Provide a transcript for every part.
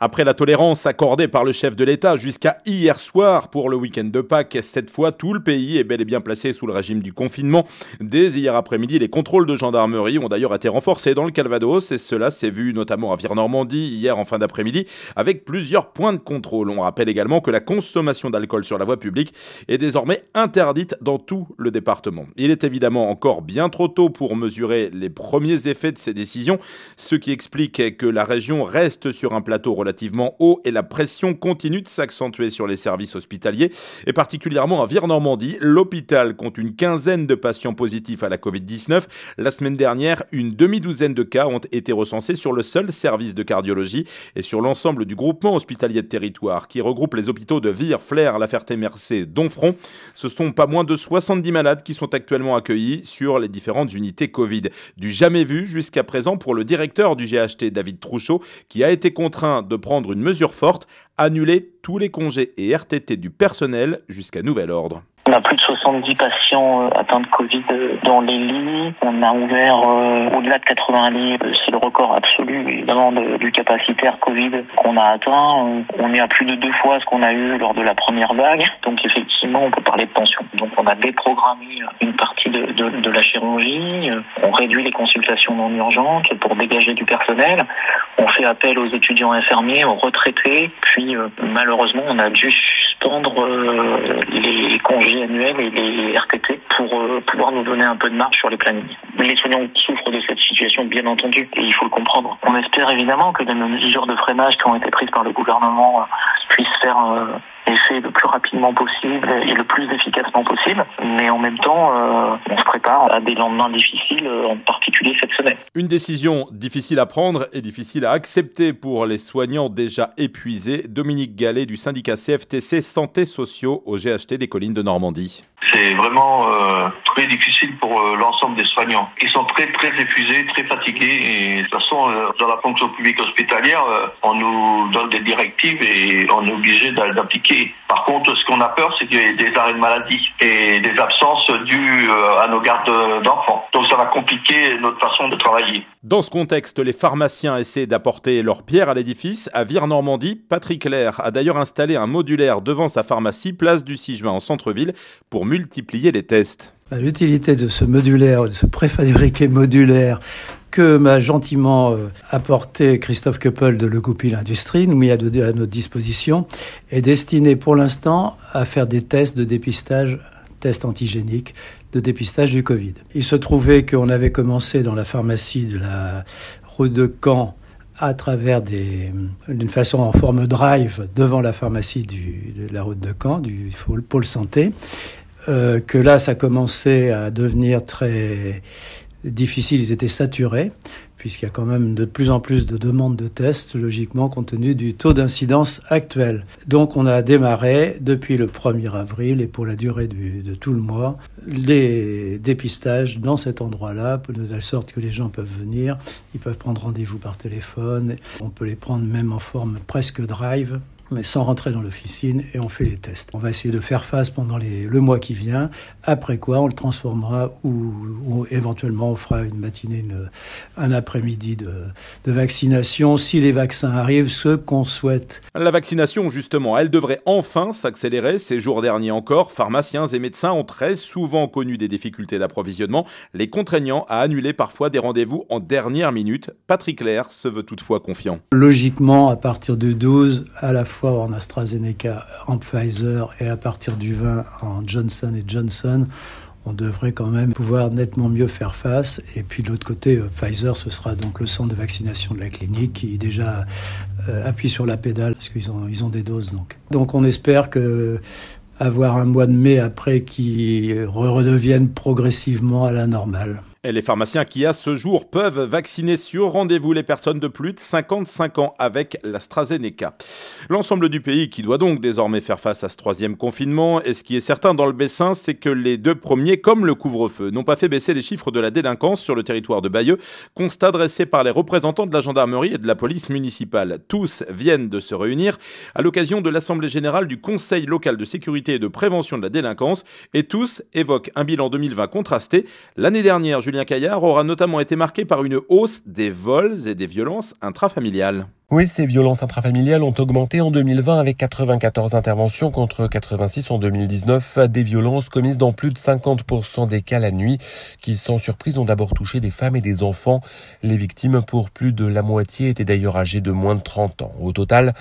Après la tolérance accordée par le chef de l'État jusqu'à hier soir pour le week-end de Pâques, cette fois tout le pays est bel et bien placé sous le régime du confinement. Dès hier après-midi, les contrôles de gendarmerie ont d'ailleurs été renforcés dans le Calvados et cela s'est vu notamment à Vire-Normandie hier en fin d'après-midi avec plusieurs points de contrôle. On rappelle également que la consommation d'alcool sur la voie publique est désormais interdite dans tout le département. Il est évidemment encore bien trop tôt pour mesurer les premiers effets de ces décisions, ce qui explique que la région reste sur un plateau relativement haut et la pression continue de s'accentuer sur les services hospitaliers et particulièrement à Vire-Normandie. L'hôpital compte une quinzaine de patients positifs à la Covid-19. La semaine dernière, une demi-douzaine de cas ont été recensés sur le seul service de cardiologie et sur l'ensemble du groupement hospitalier de territoire qui regroupe les hôpitaux de Vire, Flers, La Ferté-Mercé, Domfront. Ce sont pas moins de 70 malades qui sont actuellement accueillis sur les différentes unités Covid. Du jamais vu jusqu'à présent pour le directeur du GHT, David Trouchot, qui a été contraint de prendre une mesure forte, annuler tous les congés et RTT du personnel jusqu'à nouvel ordre. On a plus de 70 patients atteints de Covid dans les lits. On a ouvert au-delà de 80 lits. C'est le record absolu, évidemment, du capacitaire Covid qu'on a atteint. On est à plus de 2 fois ce qu'on a eu lors de la première vague. Donc, effectivement, on peut parler de tension. Donc, on a déprogrammé une partie de la chirurgie. On réduit les consultations non urgentes pour dégager du personnel. On fait appel aux étudiants infirmiers, aux retraités. Puis, malheureusement, on a dû suspendre les congés annuels et les RTT pour pouvoir nous donner un peu de marge sur les plannings. Les soignants souffrent de cette situation, bien entendu, et il faut le comprendre. On espère évidemment que les mesures de freinage qui ont été prises par le gouvernement puissent faire effet le plus rapidement possible et le plus efficacement possible. Mais en même temps, on se prépare à des lendemains difficiles, en particulier cette semaine. Une décision difficile à prendre et difficile à accepter pour les soignants déjà épuisés. Dominique Gallet du syndicat CFTC Santé Sociaux au GHT des Collines de Normandie. C'est vraiment très difficile pour l'ensemble des soignants. Ils sont très épuisés, très fatigués et de toute façon, dans la fonction publique hospitalière, on nous donne des directives et on est obligé d'appliquer. Par contre, ce qu'on a peur, c'est qu'il y ait des arrêts de maladie et des absences dues à nos gardes d'enfants. Donc ça va compliquer notre façon de travailler. Dans ce contexte, les pharmaciens essaient d'apporter leur pierre à l'édifice. À Vire-Normandie, Patrick Lair a d'ailleurs installé un modulaire devant sa pharmacie, place du 6 juin en centre-ville, pour multiplier les tests. L'utilité de ce modulaire, de ce préfabriqué modulaire que m'a gentiment apporté Christophe Keppel de Le Goupil Industrie, nous mis à notre disposition, est destinée pour l'instant à faire des tests de dépistage, tests antigéniques, de dépistage du Covid. Il se trouvait qu'on avait commencé dans la pharmacie de la route de Caen à travers d'une façon en forme drive devant la pharmacie de la route de Caen, du pôle santé, que là ça commençait à devenir très difficile, ils étaient saturés, puisqu'il y a quand même de plus en plus de demandes de tests, logiquement, compte tenu du taux d'incidence actuel. Donc on a démarré depuis le 1er avril et pour la durée de tout le mois, les dépistages dans cet endroit-là, de telle sorte que les gens peuvent venir, ils peuvent prendre rendez-vous par téléphone, on peut les prendre même en forme presque drive, mais sans rentrer dans l'officine, et on fait les tests. On va essayer de faire face pendant le mois qui vient, après quoi on le transformera ou éventuellement on fera une matinée, un après-midi de vaccination, si les vaccins arrivent, ce qu'on souhaite. La vaccination, justement, elle devrait enfin s'accélérer. Ces jours derniers encore, pharmaciens et médecins ont très souvent connu des difficultés d'approvisionnement, les contraignant à annuler parfois des rendez-vous en dernière minute. Patrick Lair se veut toutefois confiant. Logiquement, à partir du 12, à la fois en AstraZeneca, en Pfizer et à partir du 20 en Johnson & Johnson, on devrait quand même pouvoir nettement mieux faire face. Et puis de l'autre côté, Pfizer, ce sera donc le centre de vaccination de la clinique qui déjà appuie sur la pédale parce qu'ils ont des doses. Donc on espère que avoir un mois de mai après qui redevienne progressivement à la normale. Et les pharmaciens qui, à ce jour, peuvent vacciner sur rendez-vous les personnes de plus de 55 ans avec l'AstraZeneca. L'ensemble du pays qui doit donc désormais faire face à ce 3e confinement. Et ce qui est certain dans le Bessin, c'est que les 2 premiers, comme le couvre-feu, n'ont pas fait baisser les chiffres de la délinquance sur le territoire de Bayeux. Constat dressé par les représentants de la gendarmerie et de la police municipale. Tous viennent de se réunir à l'occasion de l'Assemblée générale du Conseil local de sécurité et de prévention de la délinquance. Et tous évoquent un bilan 2020 contrasté. L'année dernière, Julien Caillard aura notamment été marqué par une hausse des vols et des violences intrafamiliales. Oui, ces violences intrafamiliales ont augmenté en 2020 avec 94 interventions contre 86 en 2019. Des violences commises dans plus de 50% des cas la nuit qui, sans surprise, ont d'abord touché des femmes et des enfants. Les victimes, pour plus de la moitié, étaient d'ailleurs âgées de moins de 30 ans. Au total,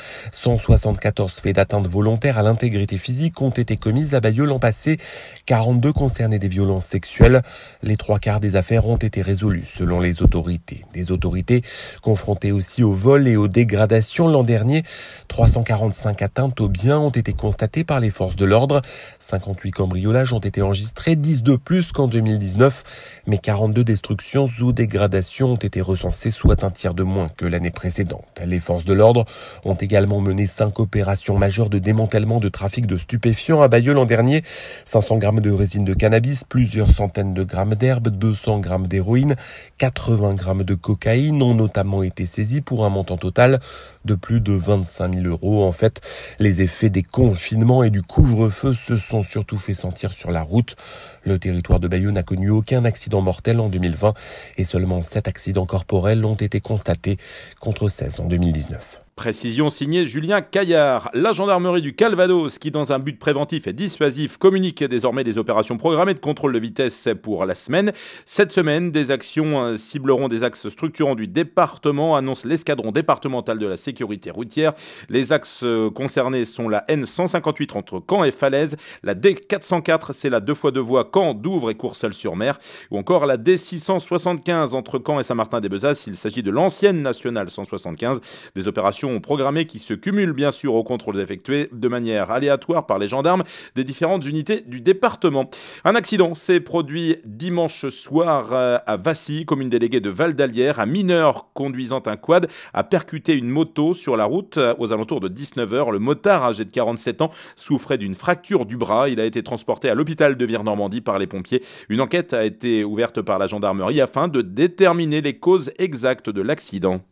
174 faits d'atteinte volontaire à l'intégrité physique ont été commises à Bailleul l'an passé. 42 concernaient des violences sexuelles. Les 3/4 des affaires ont été résolues selon les autorités. Des autorités confrontées aussi au vol et aux dégradation. L'an dernier, 345 atteintes aux biens ont été constatées par les forces de l'ordre. 58 cambriolages ont été enregistrés, 10 de plus qu'en 2019. Mais 42 destructions ou dégradations ont été recensées, soit un tiers de moins que l'année précédente. Les forces de l'ordre ont également mené 5 opérations majeures de démantèlement de trafic de stupéfiants à Bailleul l'an dernier. 500 grammes de résine de cannabis, plusieurs centaines de grammes d'herbe, 200 grammes d'héroïne, 80 grammes de cocaïne ont notamment été saisis pour un montant total de plus de 25 000 €. En fait, les effets des confinements et du couvre-feu se sont surtout fait sentir sur la route. Le territoire de Bailleul n'a connu aucun accident mortel en 2020 et seulement 7 accidents corporels ont été constatés contre 16 en 2019. Précision signée Julien Caillard. La gendarmerie du Calvados, qui dans un but préventif et dissuasif communique désormais des opérations programmées de contrôle de vitesse pour la semaine. Cette semaine, des actions cibleront des axes structurants du département, annonce l'escadron départemental de la sécurité routière. Les axes concernés sont la N158 entre Caen et Falaise, la D404, c'est la 2x2 voies Caen, Douvres et Courseulles-sur-Mer, ou encore la D675 entre Caen et Saint-Martin-des-Bezas. Il s'agit de l'ancienne nationale 175, des opérations programmées qui se cumulent bien sûr aux contrôles effectués de manière aléatoire par les gendarmes des différentes unités du département. Un accident s'est produit dimanche soir à Vassy, commune déléguée de Val d'Alière. Un mineur conduisant un quad a percuté une moto sur la route aux alentours de 19h. Le motard, âgé de 47 ans, souffrait d'une fracture du bras. Il a été transporté à l'hôpital de Vire-Normandie par les pompiers. Une enquête a été ouverte par la gendarmerie afin de déterminer les causes exactes de l'accident.